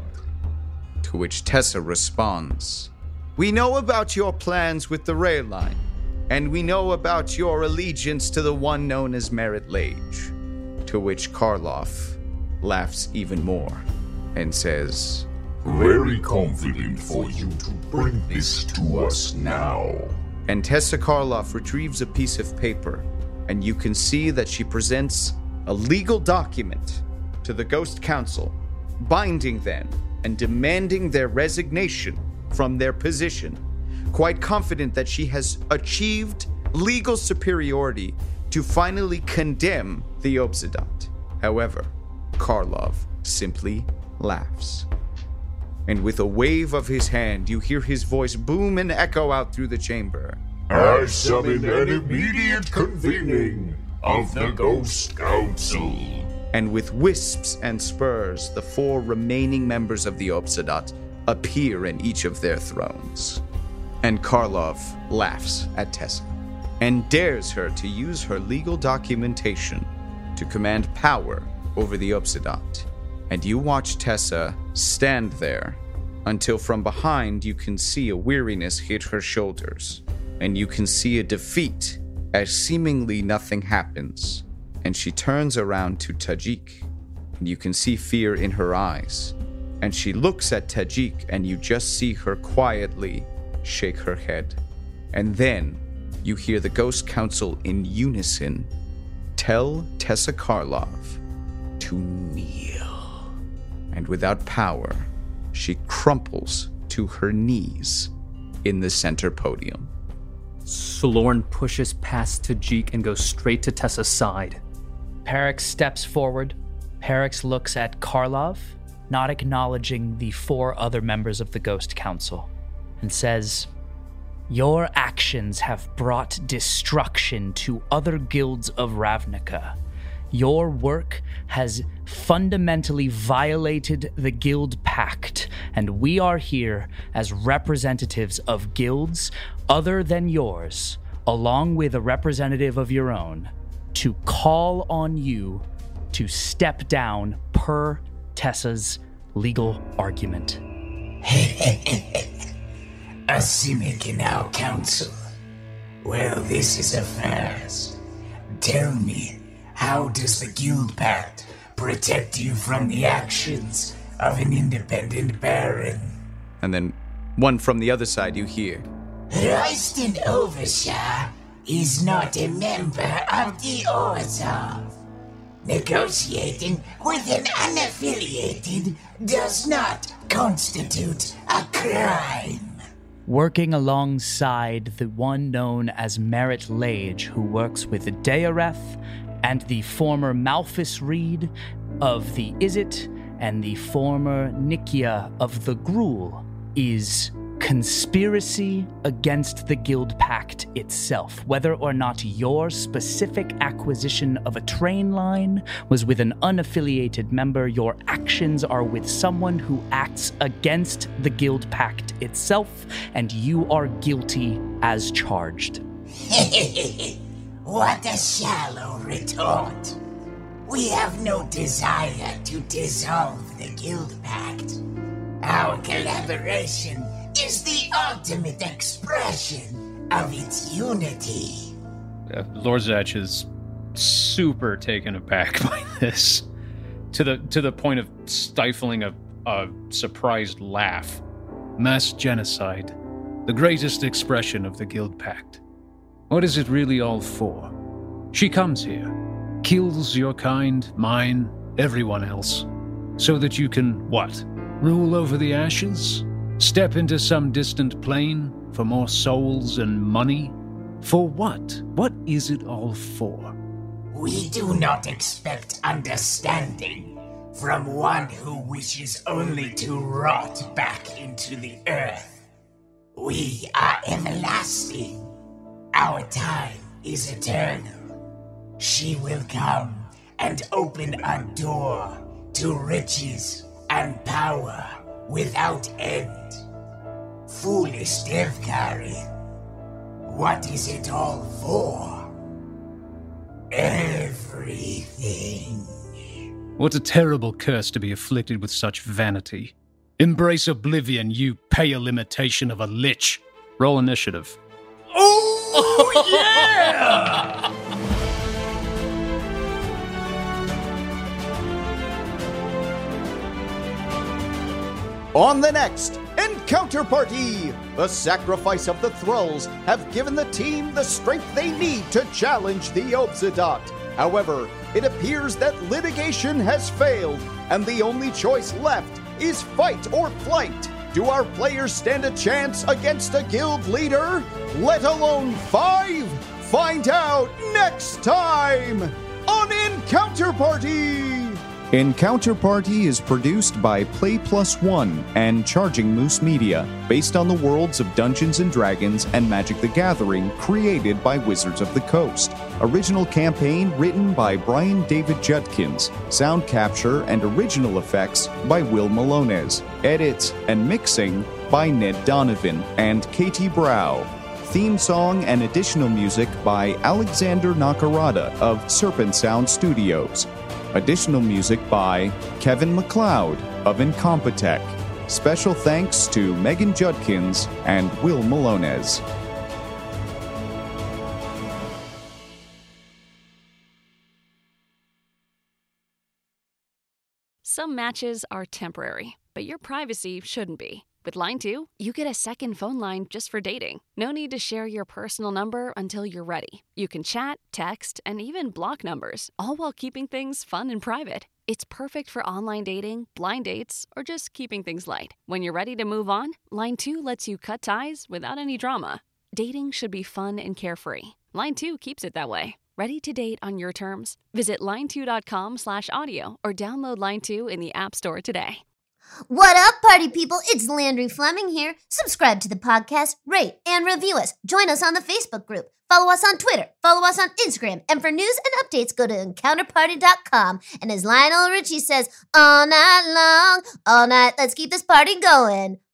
To which Tessa responds, we know about your plans with the rail line, and we know about your allegiance to the one known as Merit Lage. To which Karlov laughs even more and says, very confident for you to bring this to us now. And Tessa Karlov retrieves a piece of paper, and you can see that she presents a legal document to the Ghost Council, binding them and demanding their resignation from their position, quite confident that she has achieved legal superiority to finally condemn the Obsidian. However, Karlov simply laughs. And with a wave of his hand, you hear his voice boom and echo out through the chamber. I summon an immediate convening of the Ghost Council. And with wisps and spurs, the four remaining members of the Obsidian appear in each of their thrones. And Karlov laughs at Tessa and dares her to use her legal documentation to command power over the Obsidian. And you watch Tessa stand there until from behind you can see a weariness hit her shoulders, and you can see a defeat as seemingly nothing happens. And she turns around to Tajik, and you can see fear in her eyes. And she looks at Tajik, and you just see her quietly shake her head. And then you hear the Ghost Council in unison tell Tessa Karlov to kneel. And without power, she crumples to her knees in the center podium. Solorn pushes past Tajik and goes straight to Tessa's side. Perix steps forward. Perix looks at Karlov, not acknowledging the four other members of the Ghost Council, and says, your actions have brought destruction to other guilds of Ravnica. Your work has fundamentally violated the Guild Pact, and we are here as representatives of guilds other than yours, along with a representative of your own, to call on you to step down per Tessa's legal argument. A cynic in our council. Well, this is a first. Tell me, how does the Guild Pact protect you from the actions of an independent baron? And then one from the other side you hear. Royston Overshire is not a member of the Orzhov. Negotiating with an unaffiliated does not constitute a crime. Working alongside the one known as Merit Lage, who works with the Daereth and the former Malphus Reed of the Izzet and the former Nikia of the Gruul, is conspiracy against the Guild Pact itself. Whether or not your specific acquisition of a train line was with an unaffiliated member, your actions are with someone who acts against the Guild Pact itself, and you are guilty as charged. What a shallow retort. We have no desire to dissolve the Guild Pact. Our collaboration is the ultimate expression of its unity. Uh, Lorzach is super taken aback by this, to the to the point of stifling a, a surprised laugh. Mass genocide, the greatest expression of the Guild Pact. What is it really all for? She comes here, kills your kind, mine, everyone else, so that you can, what, rule over the ashes? Step into some distant plane for more souls and money? For what? What is it all for? We do not expect understanding from one who wishes only to rot back into the earth. We are everlasting. Our time is eternal. She will come and open a door to riches and power without end. Foolish Devkarin, what is it all for? Everything. What a terrible curse to be afflicted with such vanity. Embrace oblivion, you pale imitation of a lich. Roll initiative. Oh, yeah! On the next Encounter Party, the sacrifice of the Thralls have given the team the strength they need to challenge the Obzedat. However, it appears that litigation has failed, and the only choice left is fight or flight. Do our players stand a chance against a guild leader? Let alone five? Find out next time on Encounter Party! Encounter Party is produced by Play Plus One and Charging Moose Media, based on the worlds of Dungeons and Dragons and Magic the Gathering, created by Wizards of the Coast. Original campaign written by Brian David Judkins. Sound capture and original effects by Will Malones. Edits and mixing by Ned Donovan and Katie Brow. Theme song and additional music by Alexander Nakarada of Serpent Sound Studios. Additional music by Kevin MacLeod of Incompetech. Special thanks to Megan Judkins and Will Malones. Some matches are temporary, but your privacy shouldn't be. With Line two, you get a second phone line just for dating. No need to share your personal number until you're ready. You can chat, text, and even block numbers, all while keeping things fun and private. It's perfect for online dating, blind dates, or just keeping things light. When you're ready to move on, Line two lets you cut ties without any drama. Dating should be fun and carefree. Line two keeps it that way. Ready to date on your terms? Visit line two dot com slash audio or download Line two in the App Store today. What up, party people? It's Landry Fleming here. Subscribe to the podcast, rate, and review us. Join us on the Facebook group. Follow us on Twitter. Follow us on Instagram. And for news and updates, go to encounter party dot com. And as Lionel Richie says, all night long, all night, let's keep this party going.